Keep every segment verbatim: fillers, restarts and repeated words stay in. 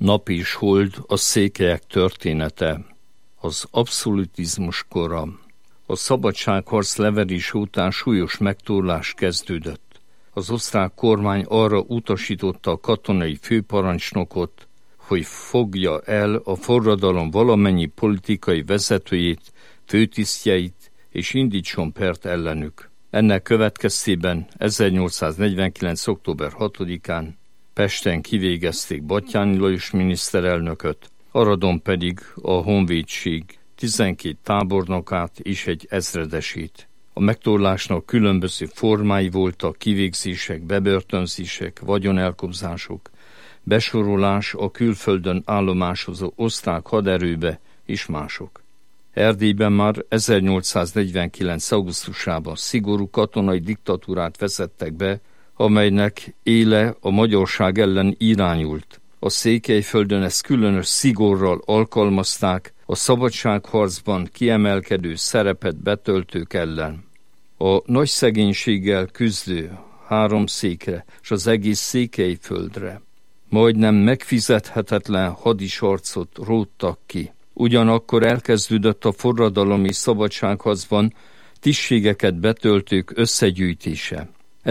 Nap és hold, a székelyek története, az abszolutizmus kora. A szabadságharc leverése után súlyos megtorlás kezdődött. Az osztrák kormány arra utasította a katonai főparancsnokot, hogy fogja el a forradalom valamennyi politikai vezetőjét, főtisztjeit, és indítson pert ellenük. Ennek következtében ezernyolcszáznegyvenkilenc. október hatodikán Pesten kivégezték Batthyány Lajos miniszterelnököt, Aradon pedig a honvédség tizenkét tábornokát és egy ezredesét. A megtorlásnak különböző formái voltak: kivégzések, bebörtönzések, vagyonelkobzások, besorolás a külföldön állomásozó osztrák haderőbe és mások. Erdélyben már ezernyolcszáznegyvenkilenc. augusztusában szigorú katonai diktatúrát vezettek be, amelynek éle a magyarság ellen irányult. A Székelyföldön ezt különös szigorral alkalmazták a szabadságharcban kiemelkedő szerepet betöltők ellen. A nagy szegénységgel küzdő Háromszékre és az egész Székelyföldre majdnem megfizethetetlen hadisarcot róttak ki. Ugyanakkor elkezdődött a forradalomi szabadságharcban tisztségeket betöltők összegyűjtése.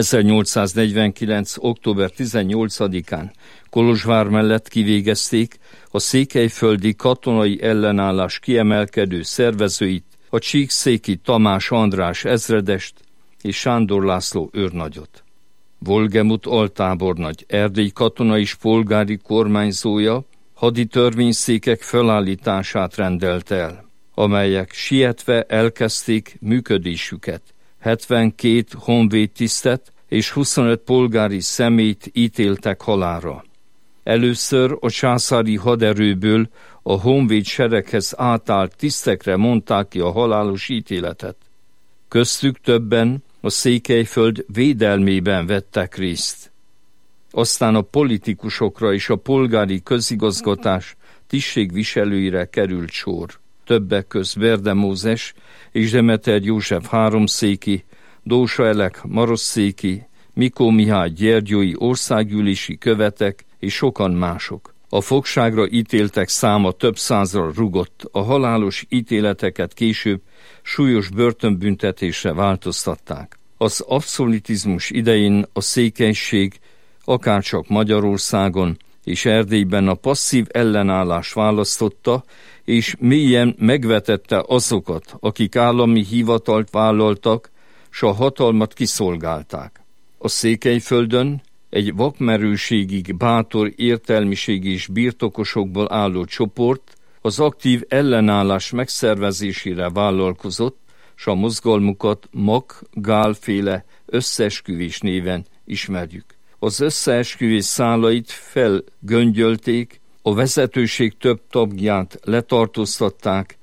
ezernyolcszáznegyvenkilenc. október tizennyolcadikán Kolozsvár mellett kivégezték a székelyföldi katonai ellenállás kiemelkedő szervezőit, a csíkszéki Tamás András ezredest és Sándor László őrnagyot. Volgemut altábornagy, Erdély katonai és polgári kormányzója haditörvényszékek felállítását rendelt el, amelyek sietve elkezdték működésüket. hetvenkét honvédtisztet és huszonöt polgári személyt ítéltek halálra. Először a császári haderőből a honvéd sereghez átállt tisztekre mondták ki a halálos ítéletet. Köztük többen a Székelyföld védelmében vettek részt. Aztán a politikusokra és a polgári közigazgatás tisztségviselőire került sor. Többek közt Berde Mózes és Demeter József háromszéki, Dósa Elek marosszéki, Mikó Mihály gyergyói országgyűlési követek és sokan mások. A fogságra ítéltek száma több százra rugott, a halálos ítéleteket később súlyos börtönbüntetésre változtatták. Az abszolutizmus idején a székelység akárcsak Magyarországon és Erdélyben a passzív ellenállást választotta, és mélyen megvetette azokat, akik állami hivatalt vállaltak, s a hatalmat kiszolgálták. A Székelyföldön egy vakmerőségig bátor értelmiség és birtokosokból álló csoport az aktív ellenállás megszervezésére vállalkozott, s a mozgalmukat Mak Gál-féle összeesküvés néven ismerjük. Az összeesküvés szálait felgöngyölték, a vezetőség több tagját letartóztatták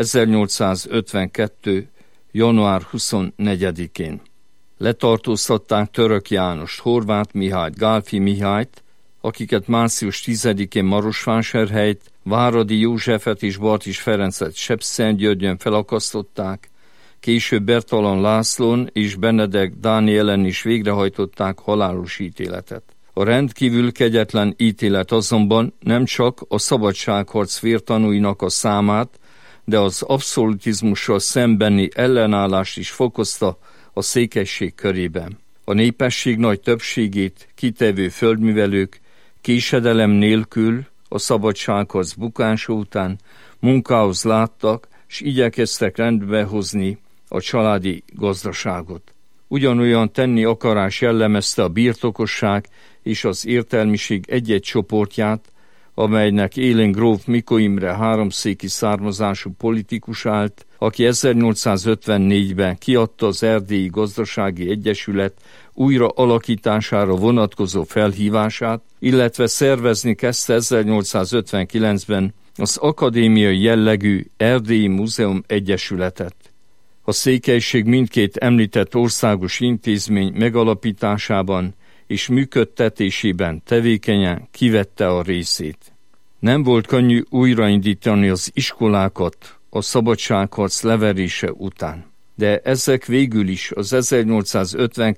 ezernyolcszázötvenkettő. január huszonnegyedikén. Letartóztatták Török Jánost, Horváth Mihályt, Gálfi Mihályt, akiket március tizedikén Marosvásárhelyt, Váradi Józsefet és Bartis Ferencet Sepszentgyörgyön felakasztották, később Bertalan Lászlón és Benedek Dánielen is végrehajtották halálos ítéletet. A rendkívül kegyetlen ítélet azonban nem csak a szabadságharc vértanúinak a számát, de az abszolutizmussal szembeni ellenállást is fokozta a székelység körében. A népesség nagy többségét kitevő földművelők késedelem nélkül a szabadságharc bukása után munkához láttak, s igyekeztek rendbe hozni a családi gazdaságot. Ugyanolyan tenni akarás jellemezte a birtokosság és az értelmiség egy-egy csoportját, amelynek élén gróf Mikó Imre háromszéki származású politikus állt, aki ezernyolcszázötvennégyben kiadta az Erdélyi Gazdasági Egyesület újra alakítására vonatkozó felhívását, illetve szervezni kezdte ezernyolcszázötvenkilencben az akadémiai jellegű Erdélyi Múzeum Egyesületet. A székelység mindkét említett országos intézmény megalapításában és működtetésében tevékenyen kivette a részét. Nem volt könnyű újraindítani az iskolákat a szabadságharc leverése után, de ezek végül is az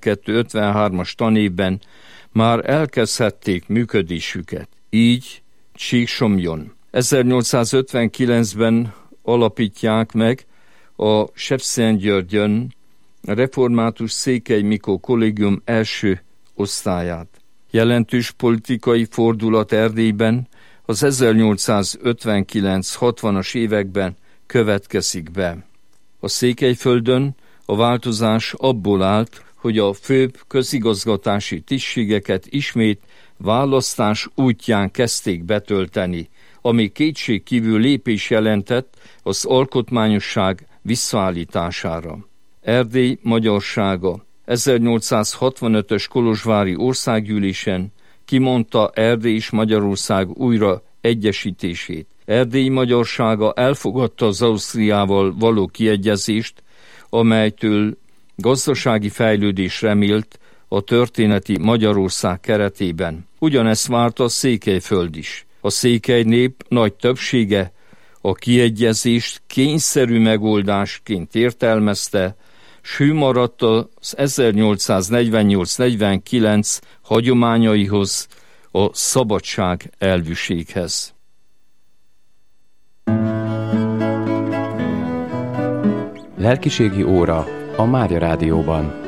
ezernyolcszázötvenkettő-ötvenhármas tanévben már elkezdhették működésüket. Így Csíksomjon. ezernyolcszázötvenkilencben alapítják meg a Sepsiszentgyörgyön a református Székely Mikó kollégium első osztályát. Jelentős politikai fordulat Erdélyben az ezernyolcszázötvenkilenc-hatvanas években következik be. A Székelyföldön a változás abból állt, hogy a főbb közigazgatási tisztségeket ismét választás útján kezdték betölteni, ami kétségkívül lépés jelentett az alkotmányosság visszaállítására. Erdély magyarsága ezernyolcszázhatvanötös kolozsvári országgyűlésen kimondta Erdély és Magyarország újra egyesítését. Erdély magyarsága elfogadta az Ausztriával való kiegyezést, amelytől gazdasági fejlődés remélt a történeti Magyarország keretében. Ugyanezt várta a Székelyföld is. A székely nép nagy többsége a kiegyezést kényszerű megoldásként értelmezte, s hű maradt az ezernyolcszáznegyvennyolc-negyvenkilenc hagyományaihoz, a szabadság elvűséghez. Lelkiségi óra a Mária Rádióban.